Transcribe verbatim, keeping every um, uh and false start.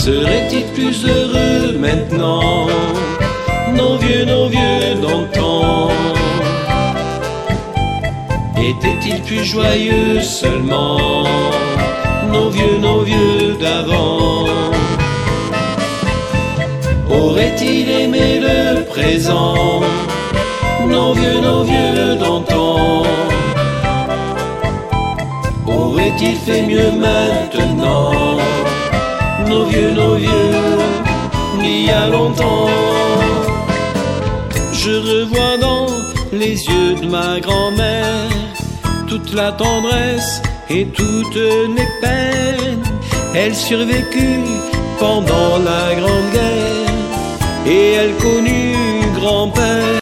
Seraient-ils plus heureux maintenant, nos vieux, nos vieux d'antan? Étaient-ils plus joyeux seulement, nos vieux, nos vieux d'avant? Auraient-ils aimé le présent, nos vieux, nos vieux d'antan? Auraient-ils fait mieux maintenant, nos vieux, nos vieux d'il y a longtemps? Je revois dans les yeux de ma grand-mère toute la tendresse et toutes les peines. Elle survécut pendant la Grande Guerre et elle connut grand-père.